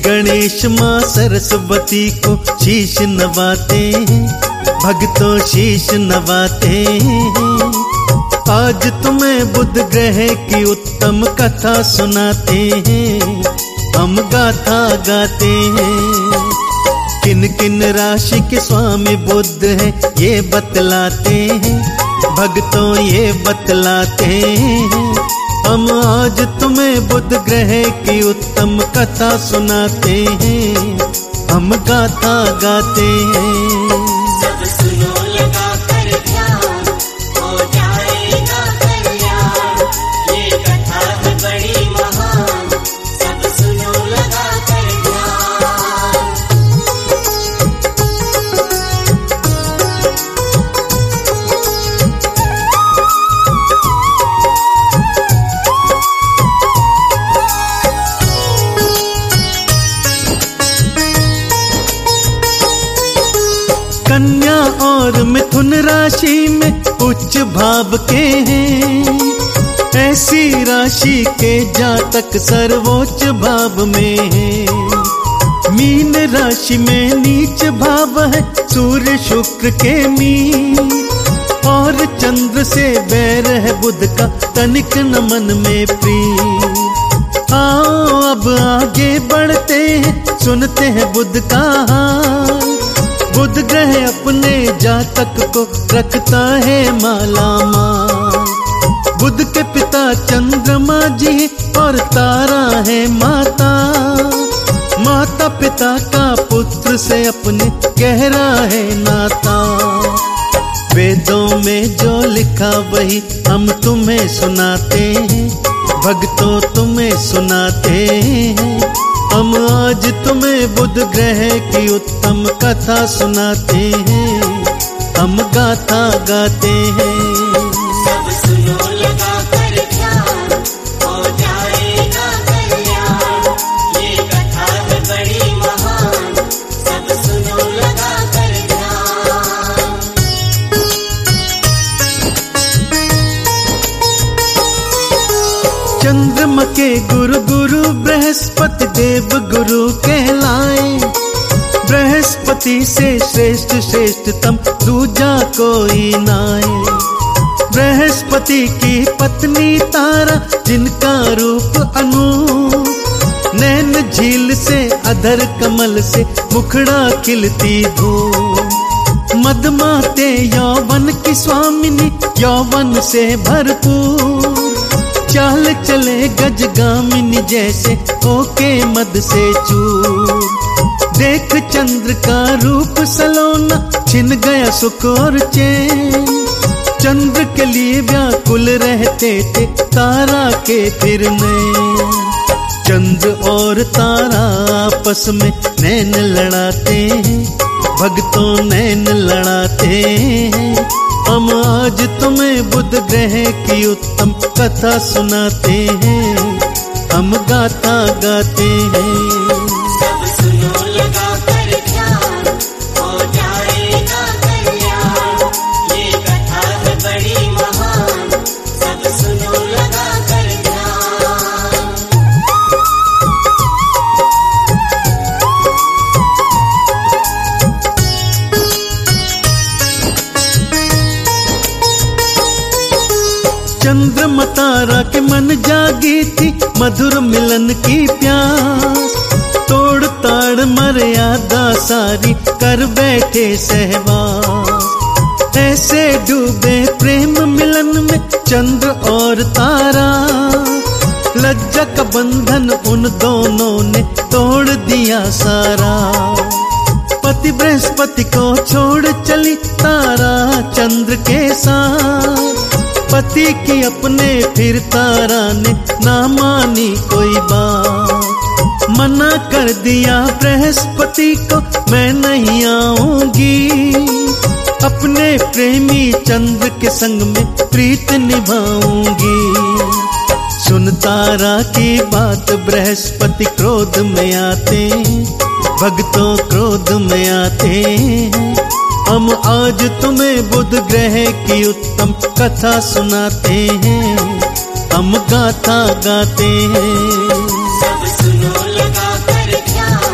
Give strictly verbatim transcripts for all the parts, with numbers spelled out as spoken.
गणेश माँ सरस्वती को शीश नवाते हैं, भक्तों शीश नवाते हैं। आज तुम्हें बुध ग्रह की उत्तम कथा सुनाते हैं, हम गाथा गाते हैं। किन किन राशि के स्वामी बुध है ये बतलाते हैं, भक्तों ये बतलाते हैं। हम आज तुम्हें बुध ग्रह की उत्तम कथा सुनाते हैं, हम गाथा गाते हैं। सब सुनो लगा कर ध्यान, हो जाएगा कल्याण। ये कथा है बड़ी महान, सब सुनो लगा कर ध्यान। कन्या और मिथुन राशि में उच्च भाव के हैं, ऐसी राशि के जातक सर्वोच्च भाव में हैं। मीन राशि में नीच भाव है सूर्य शुक्र के मीन, और चंद्र से बैर है बुध का तनिक न मन में प्रीत। आओ अब आगे बढ़ते हैं, सुनते हैं बुध का हाल। बुध ग्रह अपने जातक को रखता है माला माल। बुध के पिता चंद्रमा जी और तारा है माता, माता पिता का पुत्र से अपने गहरा है नाता। वेदों में जो लिखा वही हम तुम्हें सुनाते हैं, भक्तों तुम्हें सुनाते हैं। हम आज तुम्हें बुध ग्रह की उत्तम कथा सुनाते हैं, हम गाथा गाते हैं। सब सुनो लगा कर ध्यान, हो जाएगा कल्याण। ये कथा है बड़ी महान, सब सुनो लगा कर ध्यान। चंद्रमा के गुरु गुरु बृहस्पति देव गुरु कहलाए। बृहस्पति से श्रेष्ठ श्रेष्ठतम दूजा कोई नाए। बृहस्पति की पत्नी तारा जिनका रूप अनूप, नैन झील से अधर कमल से मुखड़ा खिलती धूप। मदमाते यौवन की स्वामिनी यौवन से भरपूर, चाल चले गजगामिनी जैसे होके मद से चूर। देख चंद्र का रूप सलोना छिन गया सुख और चैन, चंद्र के लिए व्याकुल रहते थे तारा के फिर नैन। चंद्र और तारा आपस में नैन लड़ाते हैं, भक्तों नैन लड़ाते हैं। हम आज तुम्हें बुध ग्रह की उत्तम कथा सुनाते हैं, हम गाथा गाते हैं। सब सुनो लगा कर ध्यान, हो जाएगा कल्याण। ये कथा है बड़ी महान, सब सुनो लगा कर ध्यान। चंद्रमा तारा के मन जागी थी मधुर मिलन की प्यास, तोड़ ताड़ मर्यादा सारी कर बैठे सहवास। ऐसे डूबे प्रेम मिलन में चंद्र और तारा, लज्जा का बंधन उन दोनों ने तोड़ दिया सारा। पति बृहस्पति को छोड़ चली तारा चंद्र के साथ, पति की अपने फिर तारा ने ना मानी कोई बात। मना कर दिया बृहस्पति को मैं नहीं आऊंगी, अपने प्रेमी चंद्र के संग में प्रीत निभाऊंगी। सुन तारा की बात बृहस्पति क्रोध में आते, भक्तों क्रोध में आते हैं। हम आज तुम्हें बुध ग्रह की उत्तम कथा सुनाते हैं, हम गाथा गाते हैं। सब सुनो लगा कर ध्यान,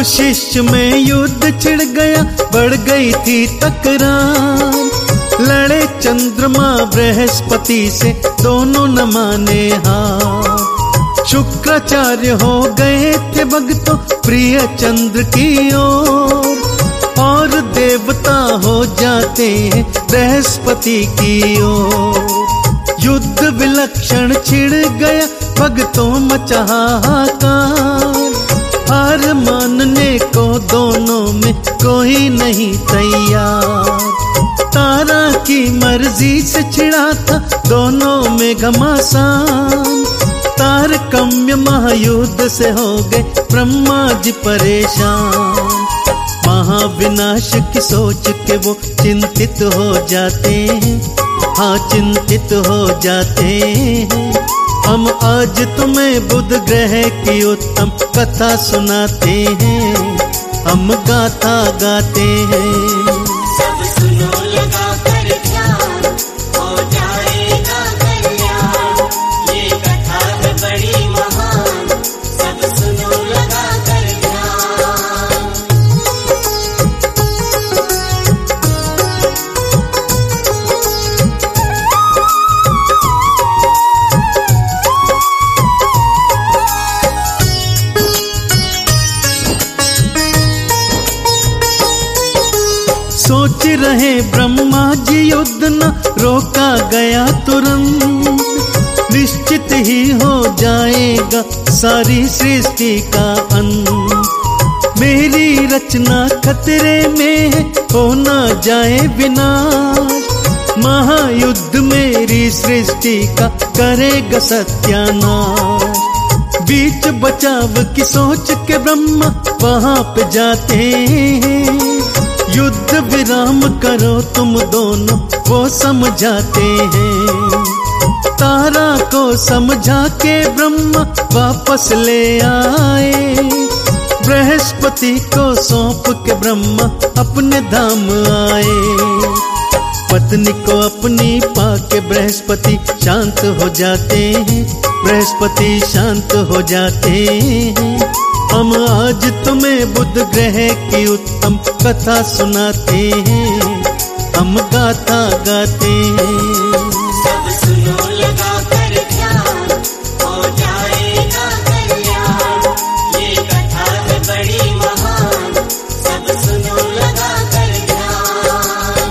शिष्य में युद्ध छिड़ गया, बढ़ गई थी तकरार। लड़े चंद्रमा बृहस्पति से, दोनों न माने हार। शुक्राचार्य हो गए थे भक्तों प्रिय चंद्र की ओर, और देवता हो जाते हैं बृहस्पति की ओर। युद्ध विलक्षण छिड़ गया, भक्तों मचा हाहाकार। हार मानने को दोनों में कोई नहीं तैयार। तारा की मर्जी से छिड़ा था दोनों में घमासान। तारतम्य महायुद्ध से हो गए ब्रह्मा जी परेशान। महाविनाश की सोच के वो चिंतित हो जाते हैं, हाँ चिंतित हो जाते हैं। हम आज तुम्हें बुध ग्रह की उत्तम कथा सुनाते हैं, हम गाथा गाते हैं। सब सुनो लगा कर ध्यान, हो जाएगा कल्याण। ये कथा है बड़ी महान, सब सुनो लगा कर ध्यान। सोच रहे ब्रह्मा जी युद्ध न रोका गया तुरंत। निश्चित ही हो जाएगा सारी सृष्टि का अंत। मेरी रचना खतरे में है, हो न जाए विनाश। महायुद्ध मेरी सृष्टि का करेगा सत्यानाश। बीच बचाव की सोच के ब्रह्मा वहां पे जाते हैं। युद्ध विराम करो तुम दोनों, वो समझाते हैं। तारा को समझा के ब्रह्मा वापस ले आए। बृहस्पति को सौंप के ब्रह्मा अपने धाम आए। पत्नी को अपनी पाके बृहस्पति शांत हो जाते हैं, बृहस्पति शांत हो जाते हैं। हम आज तुम्हें बुध ग्रह की उत्तम कथा सुनाते हैं, हम गाथा गाते हैं। सब सुनो लगा कर ध्यान, हो जाएगा कल्याण। ये कथा है बड़ी महान, सब सुनो लगा कर ध्यान।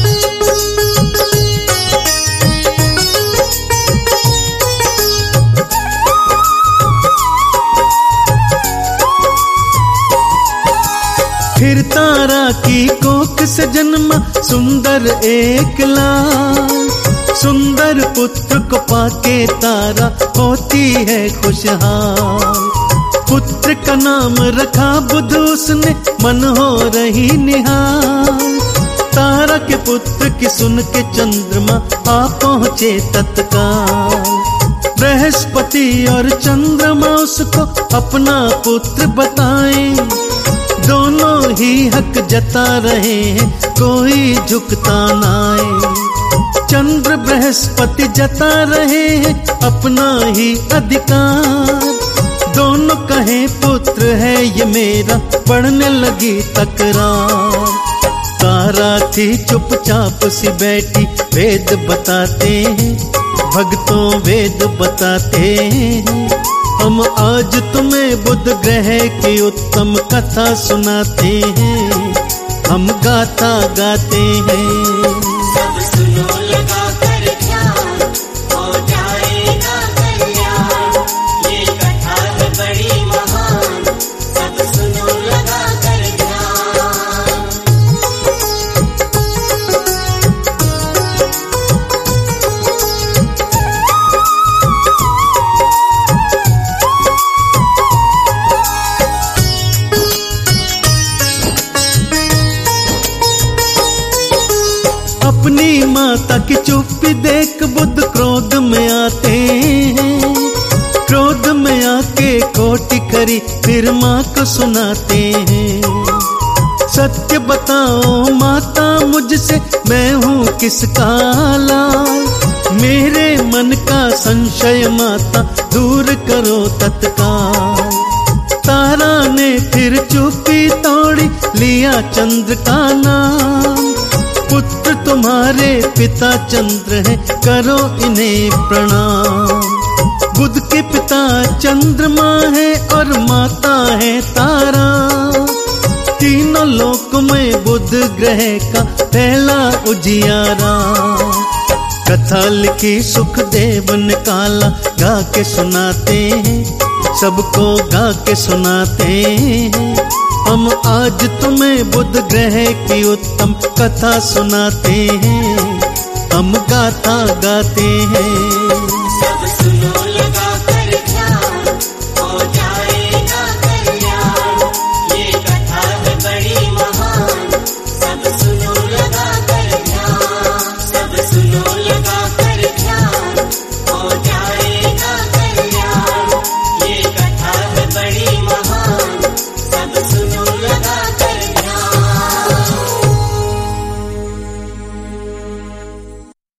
फिर तारा की कोख से जन्मा सुंदर एक लाल। सुंदर पुत्र को पाके तारा होती है खुशहाल। पुत्र का नाम रखा बुध, उसने मन हो रही निहाल। तारा के पुत्र की सुन के चंद्रमा आ पहुँचे तत्काल। बृहस्पति और चंद्रमा उसको अपना पुत्र बताएं। दोनों ही हक जता रहे हैं, कोई झुकता नाए। चंद्र बृहस्पति जता रहे हैं अपना ही अधिकार। दोनों कहे पुत्र है ये मेरा, पढ़ने लगी तकरार। तारा थी चुपचाप सी बैठी, वेद बताते हैं भक्तों, वेद बताते हैं। हम आज तुम्हें बुध ग्रह की उत्तम कथा सुनाते हैं, हम गाथा गाते हैं। सब सुनो लगा कर ध्यान, हो जाएगा कल्याण। ये कथा है बड़ी महान, सब सुनो लगा कर ध्यान। अपनी माता की चुप्पी देख बुध क्रोध में आते हैं। क्रोध में आके कोटि करी फिर माँ को सुनाते हैं। सत्य बताओ माता मुझसे, मैं हूँ किसका लाल। मेरे मन का संशय माता दूर करो तत्काल। तारा ने फिर चुप्पी तोड़ी, लिया चंद्र का नाम। पुत्र तुम्हारे पिता चंद्र हैं, करो इन्हें प्रणाम। बुध के पिता चंद्रमा है और माता है तारा। तीनों लोक में बुध ग्रह का पहला उजियारा। कथा लिखी सुखदेव ने काला, गा के सुनाते हैं, सबको गा के सुनाते हैं। हम आज तुम्हें बुध ग्रह की उत्तम कथा सुनाते हैं, हम गाथा गाते हैं।